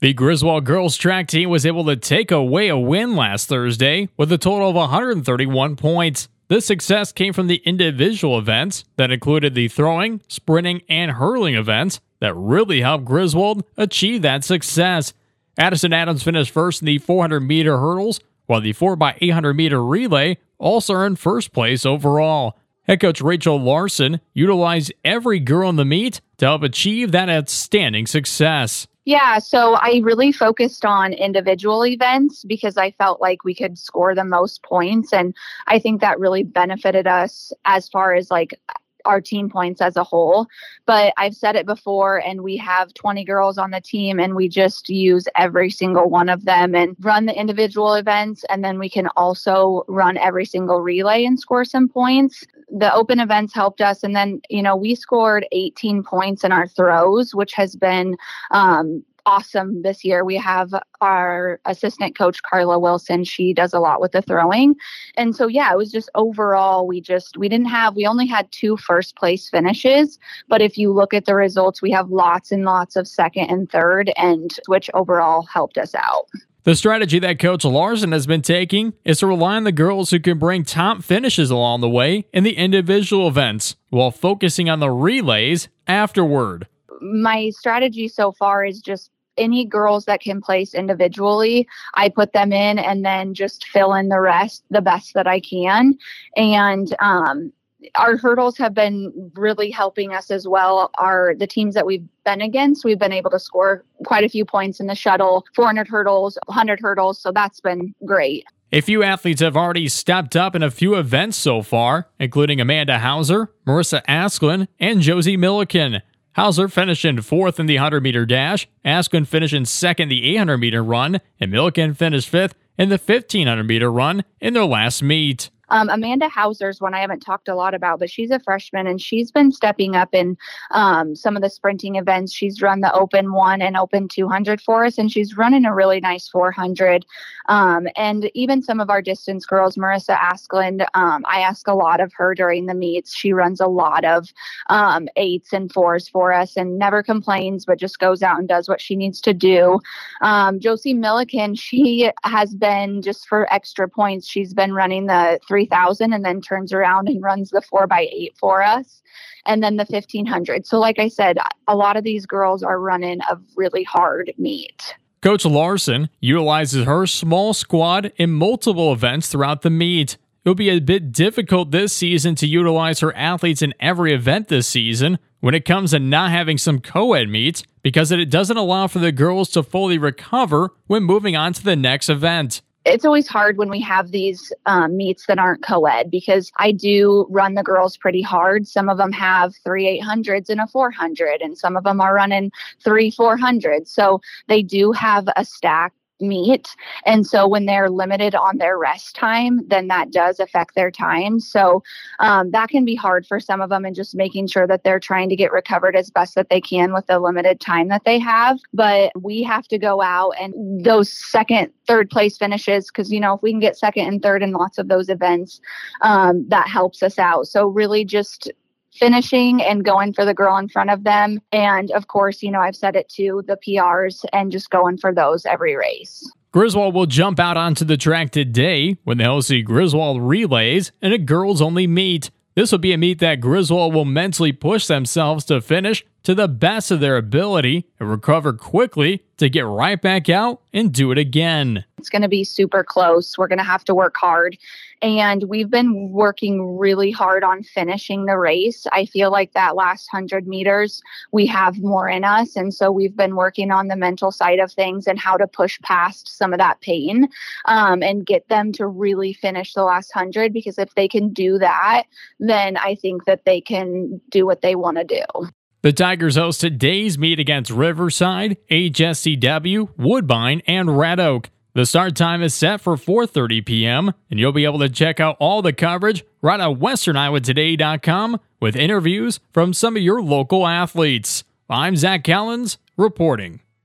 The Griswold girls track team was able to take away a win last Thursday with a total of 131 points. This success came from the individual events that included the throwing, sprinting, and hurling events that really helped Griswold achieve that success. Addison Adams finished first in the 400-meter hurdles, while the 4x800-meter relay also earned first place overall. Head coach Rachel Larson utilized every girl in the meet to help achieve that outstanding success. Yeah, so I really focused on individual events because I felt like we could score the most points. And I think that really benefited us as far as our team points as a whole. But I've said it before, and we have 20 girls on the team, and we just use every single one of them and run the individual events. And then we can also run every single relay and score some points. The open events helped us. And then, we scored 18 points in our throws, which has been awesome this year. We have our assistant coach, Carla Wilson. She does a lot with the throwing. And so, it was just overall, we only had 2 first place finishes. But if you look at the results, we have lots and lots of second and third, and which overall helped us out. The strategy that Coach Larson has been taking is to rely on the girls who can bring top finishes along the way in the individual events, while focusing on the relays afterward. My strategy so far is just any girls that can place individually, I put them in and then just fill in the rest the best that I can. And our hurdles have been really helping us as well. The teams that we've been against, we've been able to score quite a few points in the shuttle, 400 hurdles, 100 hurdles. So that's been great. A few athletes have already stepped up in a few events so far, including Amanda Hauser, Marissa Asklin, and Josie Milliken. Hauser finished in 4th in the 100-meter dash, Asklin finished in 2nd in the 800-meter run, and Milliken finished 5th in the 1,500-meter run in their last meet. Amanda Hauser's one I haven't talked a lot about, but she's a freshman and she's been stepping up in some of the sprinting events. She's run the Open 1 and Open 200 for us, and she's running a really nice 400. And even some of our distance girls, Marissa Asklin, I ask a lot of her during the meets. She runs a lot of 8s and 4s for us and never complains, but just goes out and does what she needs to do. Josie Milliken, she has been, just for extra points, she's been running the 3,000 and then turns around and runs the 4x8 for us, and then the 1,500. So like I said, a lot of these girls are running a really hard meet. Coach Larson utilizes her small squad in multiple events throughout the meet. It'll be a bit difficult this season to utilize her athletes in every event this season when it comes to not having some co-ed meets, because it doesn't allow for the girls to fully recover when moving on to the next event. It's always hard when we have these meets that aren't co-ed, because I do run the girls pretty hard. Some of them have 3 800s and a 400, and some of them are running 3 400s. So they do have a stacked meet. And so when they're limited on their rest time, then that does affect their time. So that can be hard for some of them, and just making sure that they're trying to get recovered as best that they can with the limited time that they have. But we have to go out and those second, third place finishes, because, if we can get second and third in lots of those events, that helps us out. So really just finishing and going for the girl in front of them. And of course, I've said it too, the PRs, and just going for those every race. Griswold will jump out onto the track today when they'll see Griswold relays and a girls-only meet. This will be a meet that Griswold will mentally push themselves to finish to the best of their ability and recover quickly to get right back out and do it again. It's going to be super close. We're going to have to work hard. And we've been working really hard on finishing the race. I feel like that last 100 meters, we have more in us. And so we've been working on the mental side of things and how to push past some of that pain and get them to really finish the last 100. Because if they can do that, then I think that they can do what they want to do. The Tigers host today's meet against Riverside, HSCW, Woodbine, and Red Oak. The start time is set for 4:30 p.m., and you'll be able to check out all the coverage right at westerniowatoday.com with interviews from some of your local athletes. I'm Zach Callens reporting.